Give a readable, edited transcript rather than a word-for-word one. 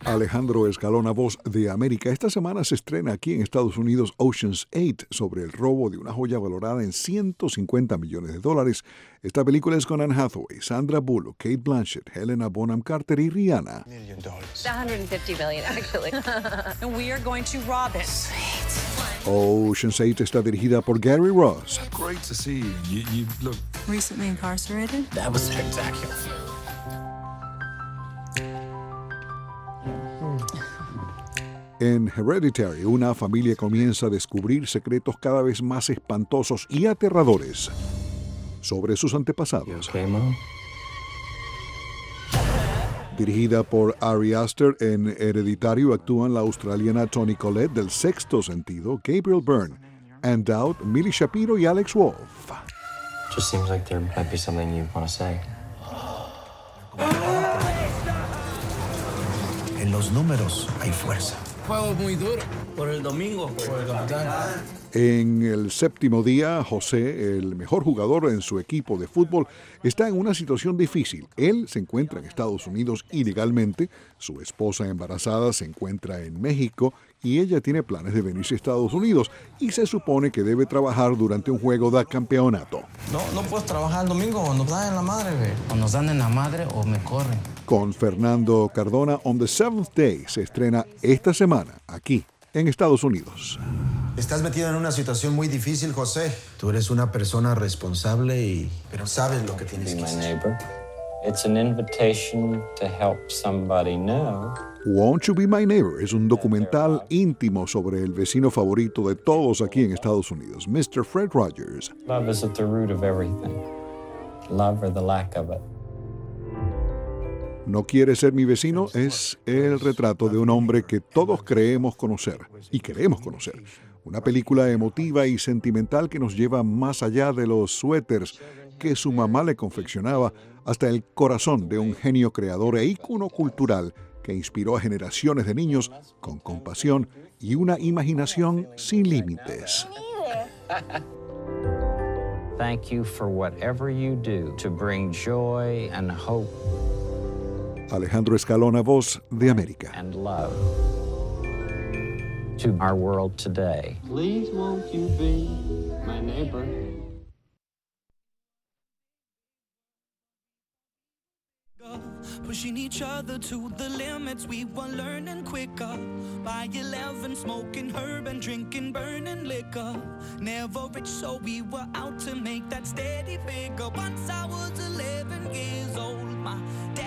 Alejandro Escalona, Voz de América. Esta semana se estrena aquí en Estados Unidos Ocean's 8 sobre el robo de una joya valorada en $150 millones. Esta película es con Anne Hathaway, Sandra Bullock, Kate Blanchett, Helena Bonham Carter y Rihanna. $150 billion, actually. And we are going to rob it. Ocean's 8 está dirigida por Gary Ross. Great to see you. You look Recently incarcerated? That was spectacular. En Hereditary, una familia comienza a descubrir secretos cada vez más espantosos y aterradores sobre sus antepasados. Okay, Mom? Dirigida por Ari Aster, en Hereditario actúan la australiana Toni Collette del Sexto Sentido, Gabriel Byrne, Ann Dowd, Millie Shapiro y Alex Wolff. Just seems like there might be something you want to say. En los números hay fuerza. Juego muy duro. Por el domingo, por el capitán. En el séptimo día, José, el mejor jugador en su equipo de fútbol, está en una situación difícil. Él se encuentra en Estados Unidos ilegalmente, su esposa embarazada se encuentra en México y ella tiene planes de venirse a Estados Unidos y se supone que debe trabajar durante un juego de campeonato. No puedes trabajar el domingo o nos dan en la madre, güey. O nos dan en la madre o me corren. Con Fernando Cardona, On the Seventh Day se estrena esta semana aquí en Estados Unidos. Estás metido en una situación muy difícil, José. Tú eres una persona responsable pero sabes lo que tienes Be que my hacer. neighbor. It's an invitation to help somebody new. Won't You Be My Neighbor es un documental íntimo sobre el vecino favorito de todos aquí en Estados Unidos, Mr. Fred Rogers. Love is at the root of everything. Love or the lack of it. ¿No quiere ser mi vecino? Es el retrato de un hombre que todos creemos conocer y queremos conocer. Una película emotiva y sentimental que nos lleva más allá de los suéteres que su mamá le confeccionaba hasta el corazón de un genio creador e ícono cultural que inspiró a generaciones de niños con compasión y una imaginación sin límites. Thank you for whatever you do to bring joy and hope Alejandro Escalona, Voz de América. and love to our world today. Please won't you be my neighbor? Pushing each other to the limits, we were learning quicker. By 11, smoking herb and drinking burning liquor. Never rich, so we were out to make that steady figure. Once I was 11 years old, my dad